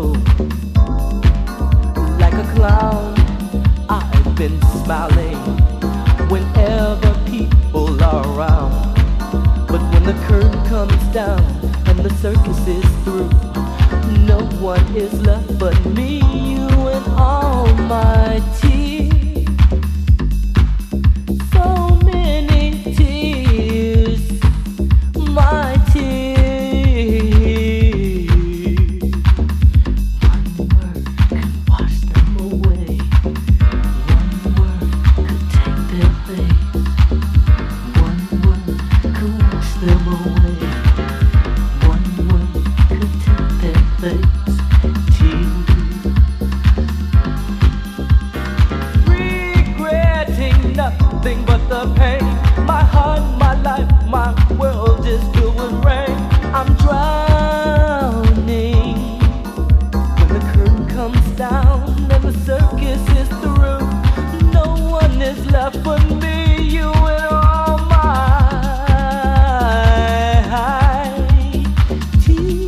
Like a clown, I've been smiling whenever people are around. But when the curtain comes down and the circus is through, no one is left but me, you, and all my tears. So many tears, my tears. One word can wash them away. One word could take their place. One word could wash them away. One word could take their place. Tears. Regretting nothing but the pain. My heart, my life, my world is filled with rain. I'm drowning when the curtain comes down and the circus is through. No one is left but me, you, and all my tears.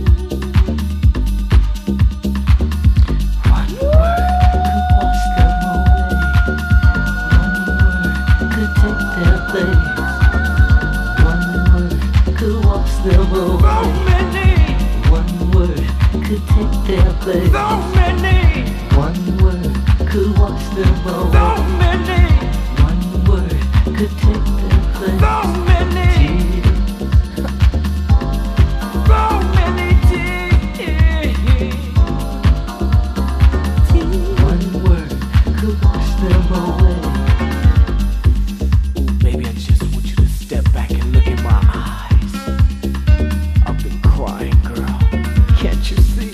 One word could wash them away. One word could take their place. One word could wash them away. So many. One word could take their place. So many. One word could wash them away. So many. One word could take their place. So many. So many tears. One word could wash them away. Ooh, baby, I just want you to step back and look in my eyes. I've been crying, girl. Can't you see?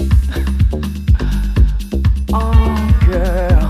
Oh, girl.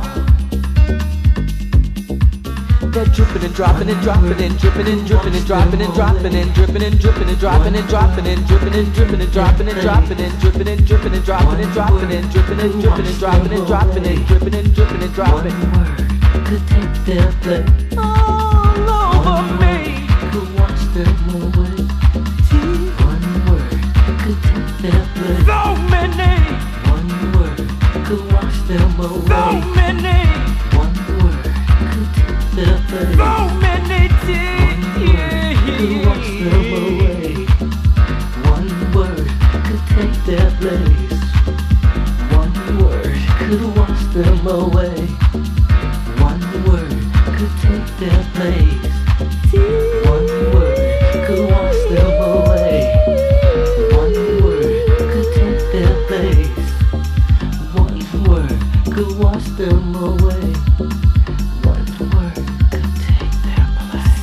They're dripping and dropping and dropping and dripping and dripping and dropping and dropping and dripping and dripping and dropping and dropping and dripping and dripping and dropping and dropping and dripping and dripping and dropping and dropping and dripping and dripping and dropping and dropping and dripping and dripping and dropping. One word could take their place. All over me. Could wash them away. One word could take their place. So many. One word could wash them away. So many. One word could take their place. So many tears. Could wash them away. One word could take their place. One word could wash them away. One word could take their place. One word could wash them away. One word could take their place. One word could wash them away. One word could take their place.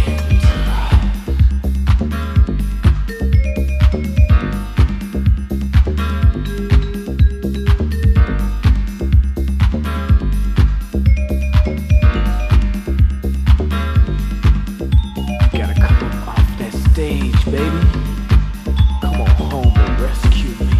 You gotta come up off that stage, baby. Come on home and rescue me.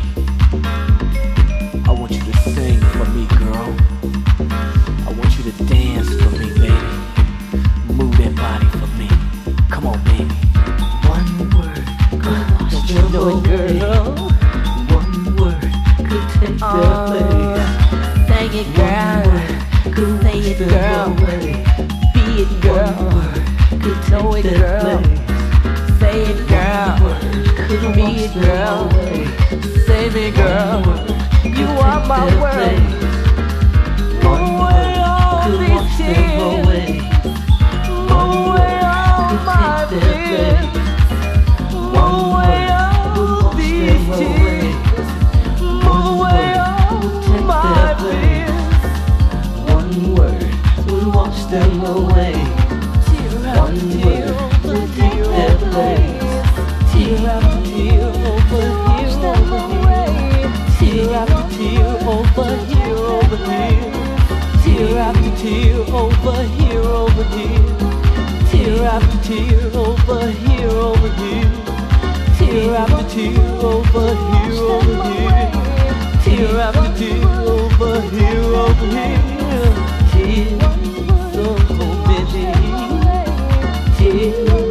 I want you to sing for me, girl. I want you to dance for me, baby. Move that body for me. Come on, baby. One word could wash them away. One word could take their place. Sing it, girl. Say it, girl. Be it, girl. Know it, girl. Say it, girl. Be it, girl. Save me, girl. You are my world. Move away all these tears. Move away all my fears. Move away all these tears. Move away all my fears. One word will wash them away. One word will take their place. Tear after tear over here, over here. Tear after tear over here, over here. Tear after tear over here, over here. Tear after tear over here, over here. Tear after tear over here, over here. Tear after tear over here, over here. Tears so busy. Tears.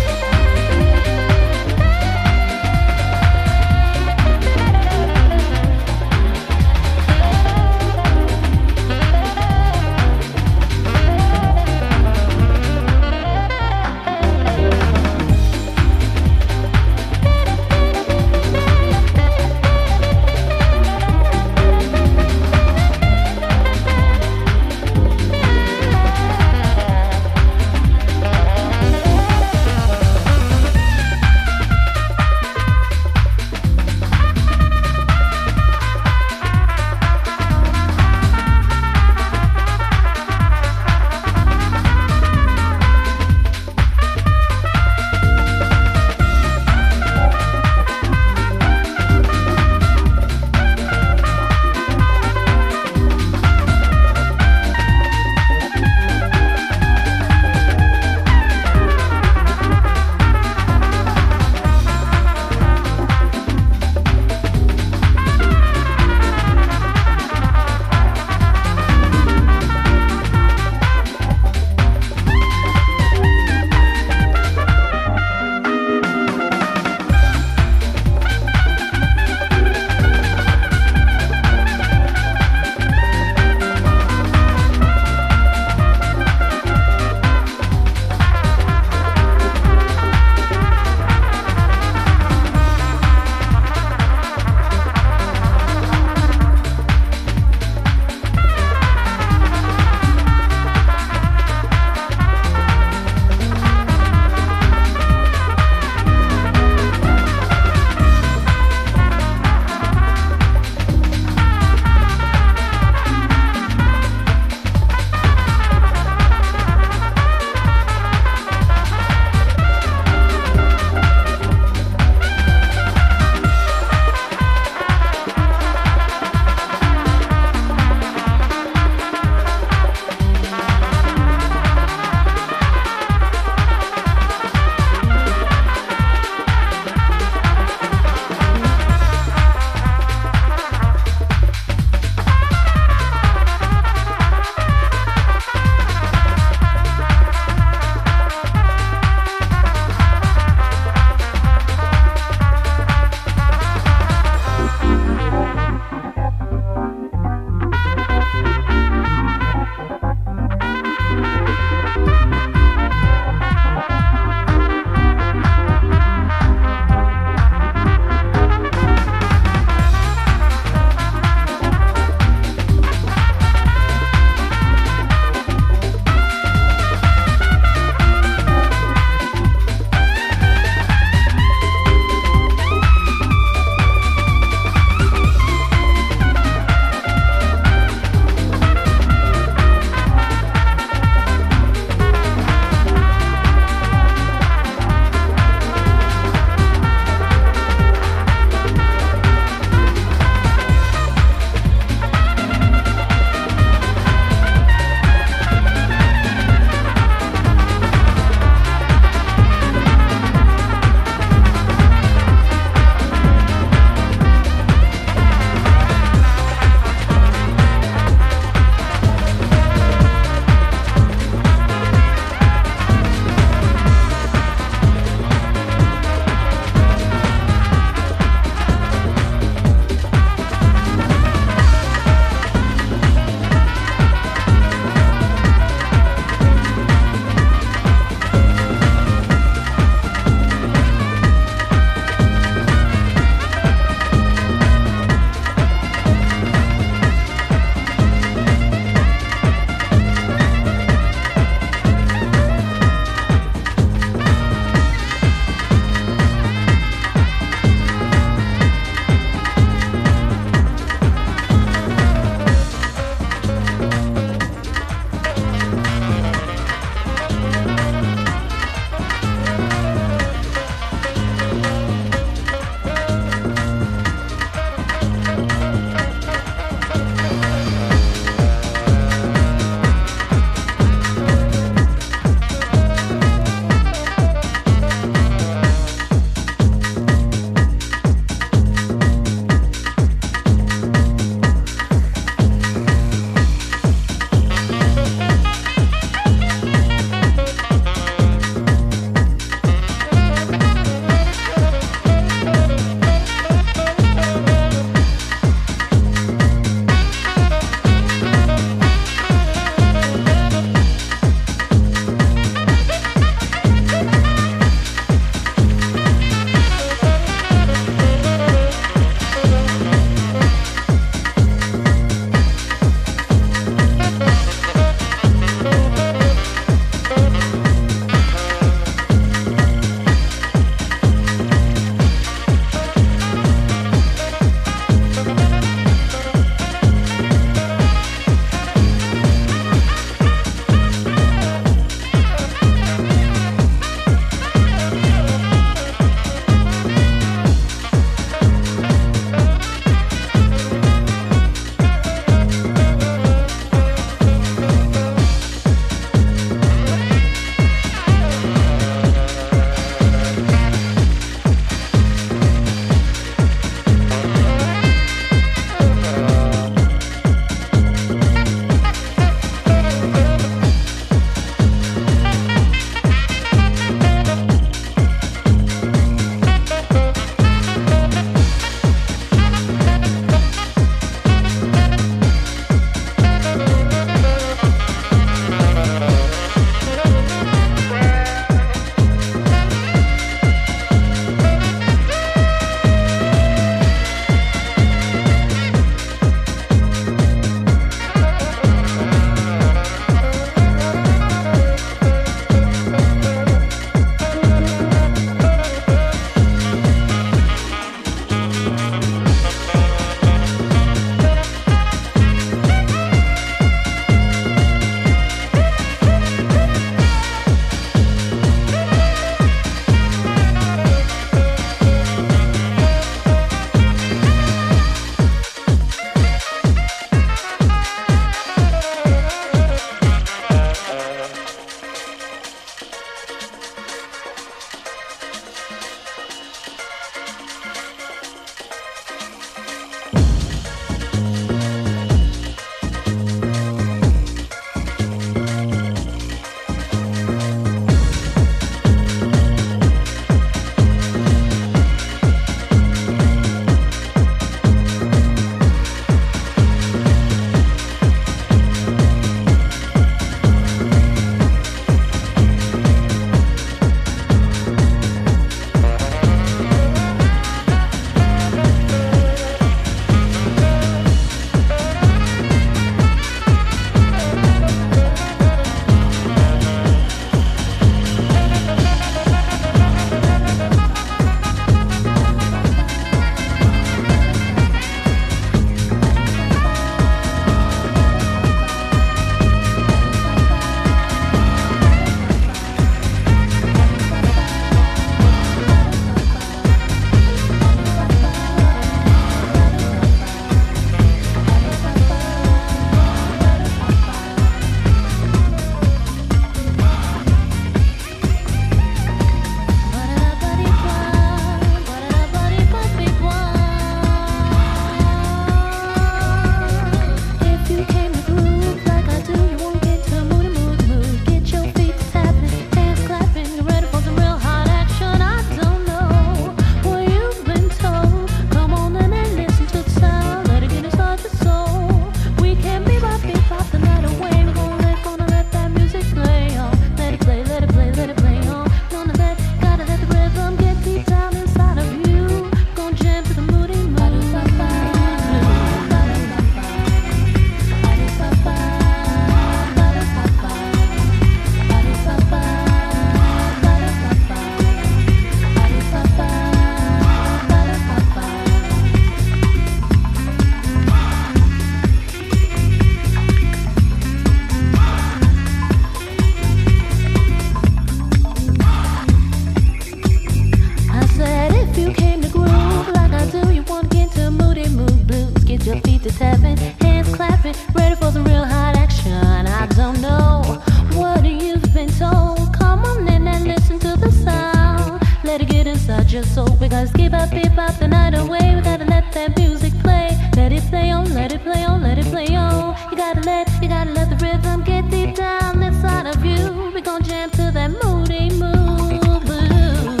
touch your soul. We gotta skip up, beep up the night away. We gotta let that music play. Let it play on, let it play on, let it play on. You gotta let the rhythm get deep down inside of you. We gon' jam to that moody mood blues.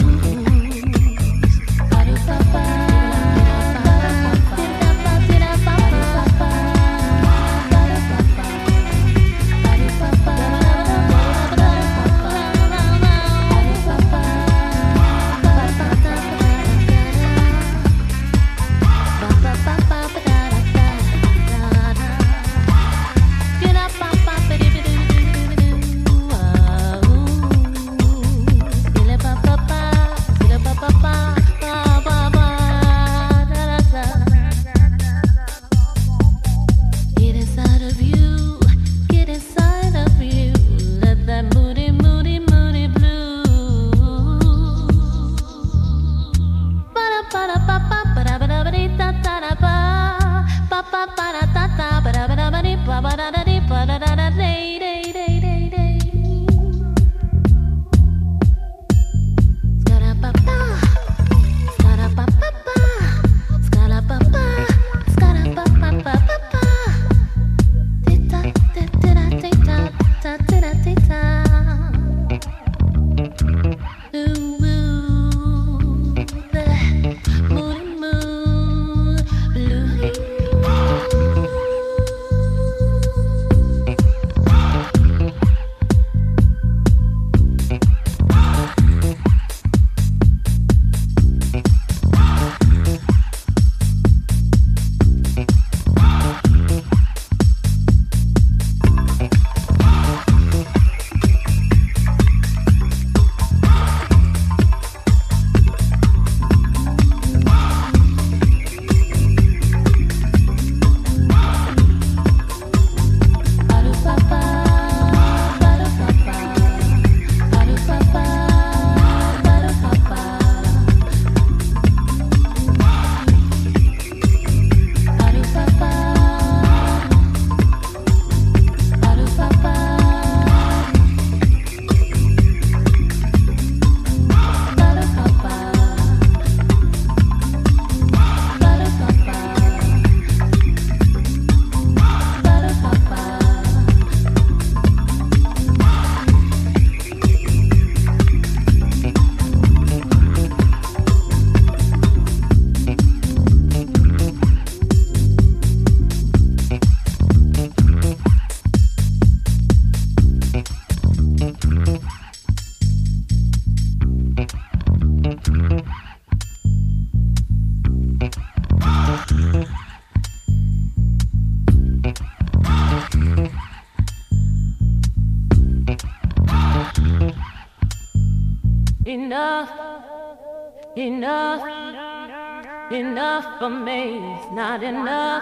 Enough, enough, enough for me. It's not enough.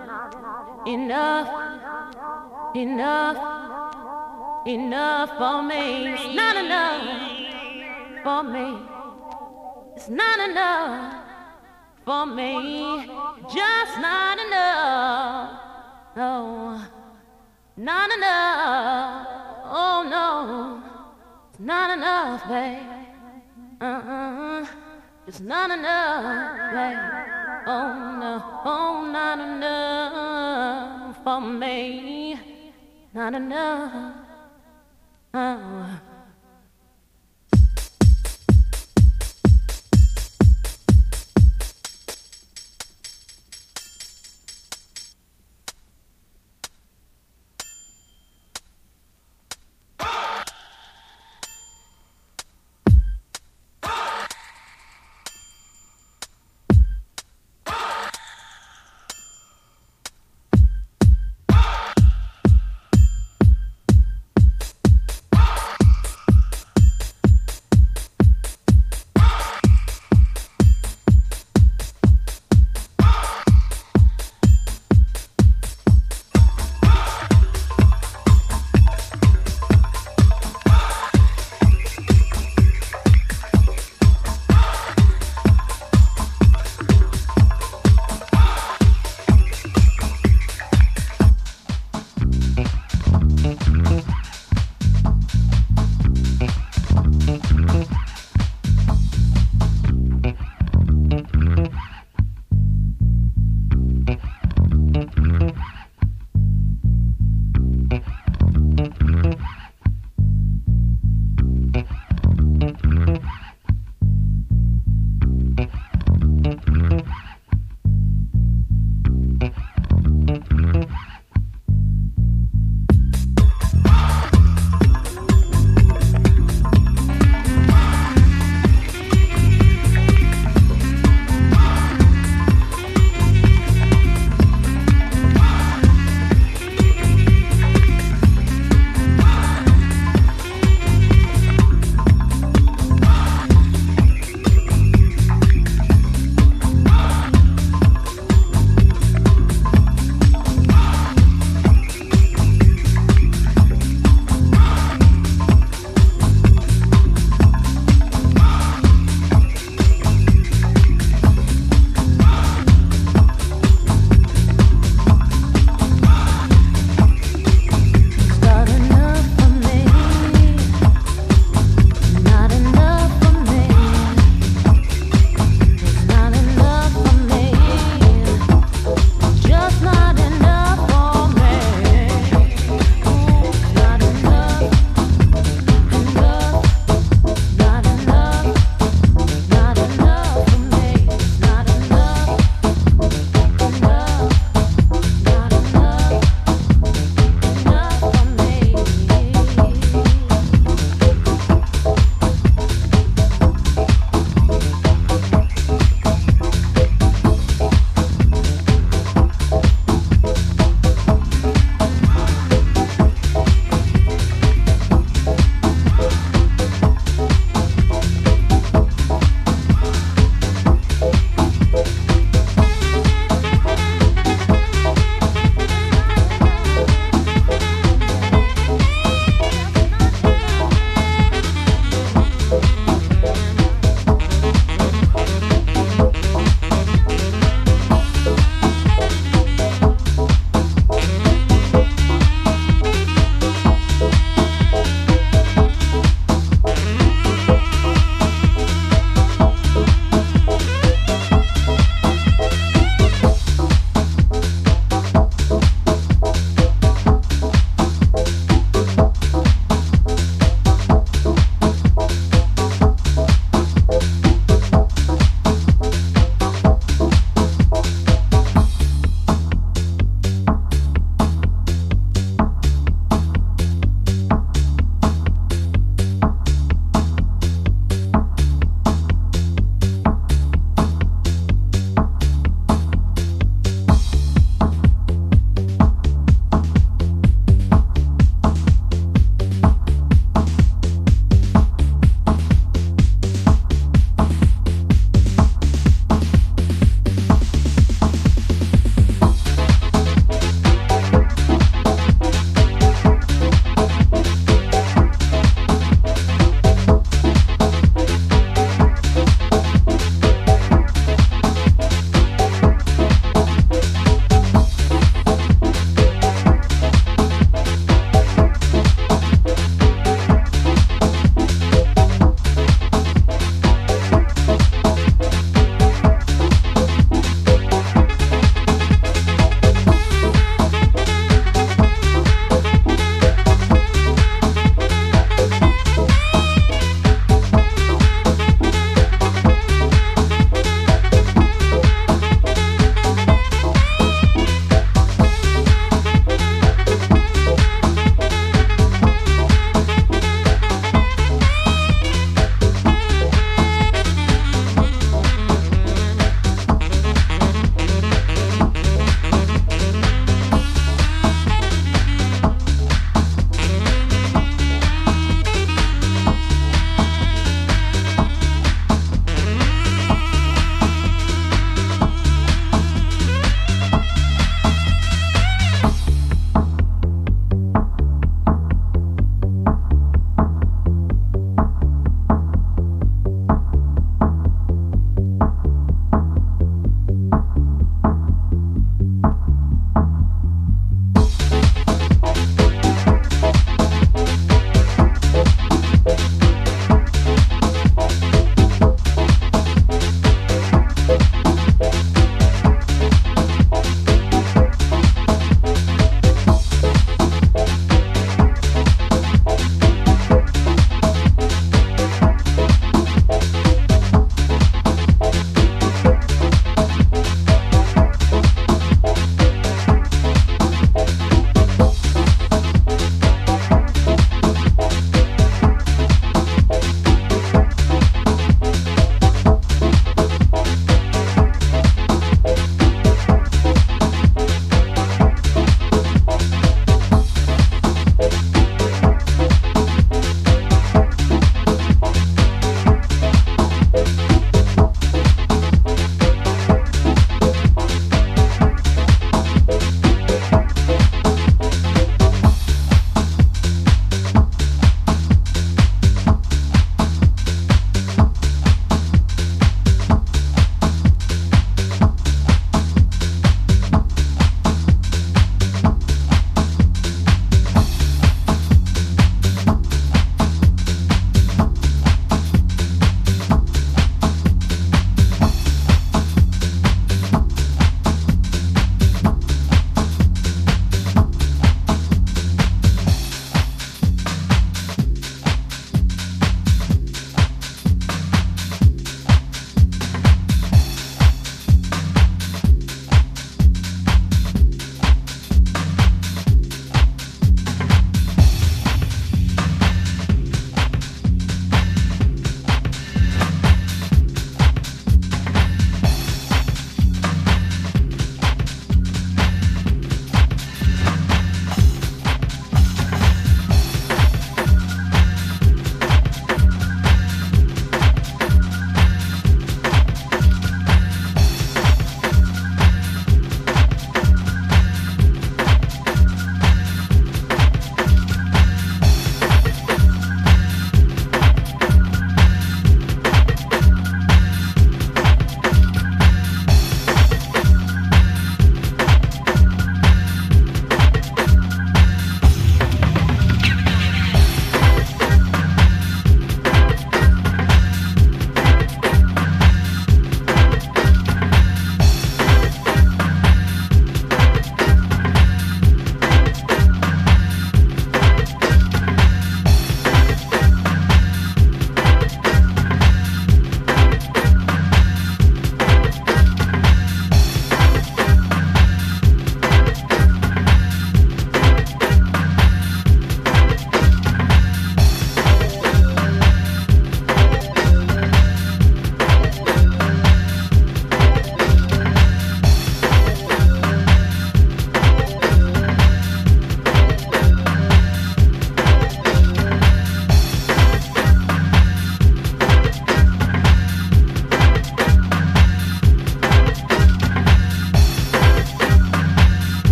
Enough, enough, enough for me. It's not enough for me. It's not enough for me. Just not enough. No, not enough. Oh no, it's not enough, babe. It's not enough, babe. Oh no, oh, not enough for me. Not enough.